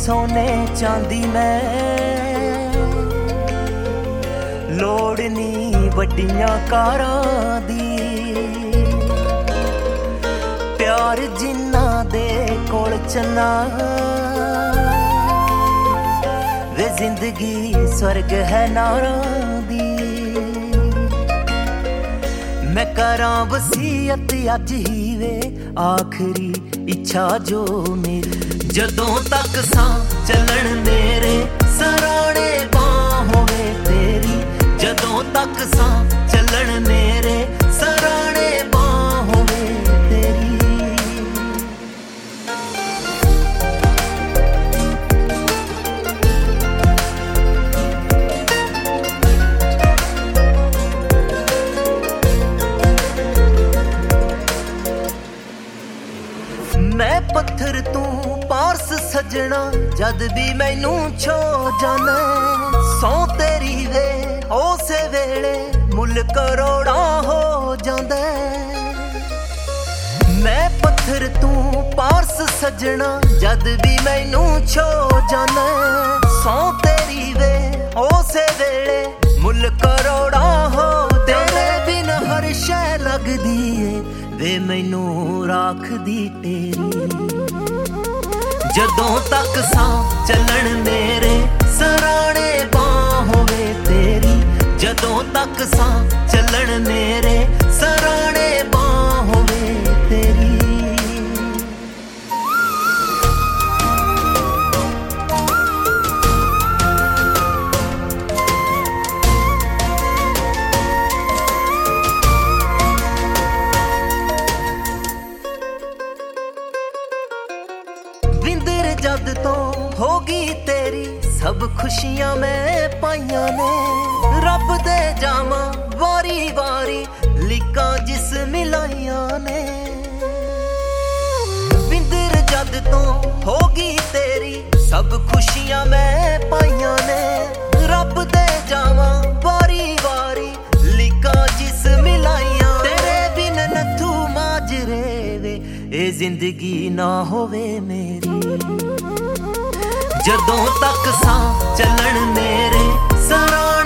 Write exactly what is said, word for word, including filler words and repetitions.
सोने चांदी मैं लोड़ नी वड्डियां कारां दी प्यार जिन्ना दे कोल चलना वे जिंदगी स्वर्ग है नारां दी मैं करां वसीयत अज ही वे आखिरी इच्छा जो मेरी जदों तक सां चलन मेरे सराणे बाहों वे तेरी जदों तक सां चलन मेरे सराणे बाहों वे तेरी मैं पत्थर तू पारस सजना जद भी मैनू छो जाना सौ तेरी वे उसे वेले मुल करोड़ा हो जांदा मैं पत्थर तू पारस सजना जद भी मैनू छो जाना सौ तेरी वे उसे वेले मुल करोड़ा हो तेरे बिन हर शै लगदी है वे मैनू राख दी तेरी जदों तक सां चलन मेरे सराणे बाहों वे तेरी जदों तक सां चलन मेरे सराणे बाहों वे तेरी विंदर जद तो होगी तेरी सब खुशियां मैं पाइयां ने रब दे जामा वारी वारी लिका जिस मिलाइयां ने विंदर जद तो होगी तेरी सब खुशियां मैं पाइयां ने रब दे जामा वारी वारी लिका जिस मिलाइयां तेरे बिन नथू माजरे वे ए जिंदगी ना होवे मेरी जदों तक सां चलन मेरे सराणे